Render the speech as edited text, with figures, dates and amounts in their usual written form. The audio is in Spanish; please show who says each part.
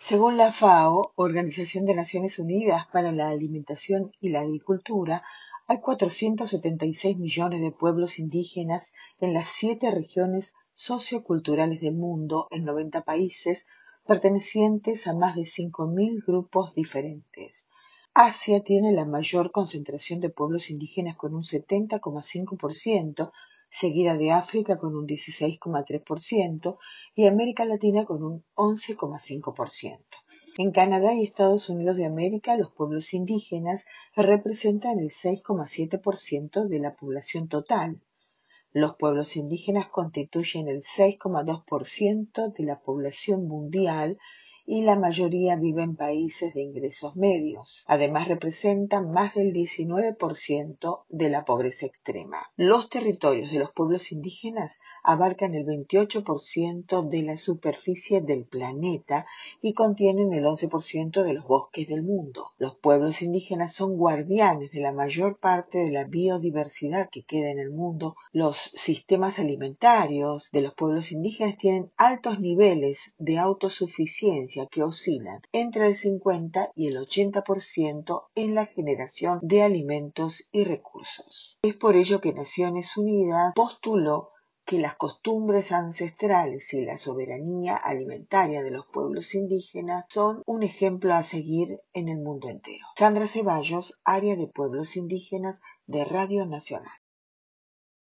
Speaker 1: Según la FAO, Organización de Naciones Unidas para la Alimentación y la Agricultura, hay 476 millones de pueblos indígenas en las 7 regiones socioculturales del mundo, en 90 países, pertenecientes a más de 5.000 grupos diferentes. Asia tiene la mayor concentración de pueblos indígenas con un 70,5%, seguida de África con un 16,3% y América Latina con un 11,5%. En Canadá y Estados Unidos de América, los pueblos indígenas representan el 6,7% de la población total. Los pueblos indígenas constituyen el 6,2% de la población mundial y la mayoría vive en países de ingresos medios. Además, representan más del 19% de la pobreza extrema. Los territorios de los pueblos indígenas abarcan el 28% de la superficie del planeta y contienen el 11% de los bosques del mundo. Los pueblos indígenas son guardianes de la mayor parte de la biodiversidad que queda en el mundo. Los sistemas alimentarios de los pueblos indígenas tienen altos niveles de autosuficiencia que oscilan entre el 50 y el 80% en la generación de alimentos y recursos. Es por ello que Naciones Unidas postuló que las costumbres ancestrales y la soberanía alimentaria de los pueblos indígenas son un ejemplo a seguir en el mundo entero. Sandra Ceballos, Área de Pueblos Indígenas de Radio Nacional.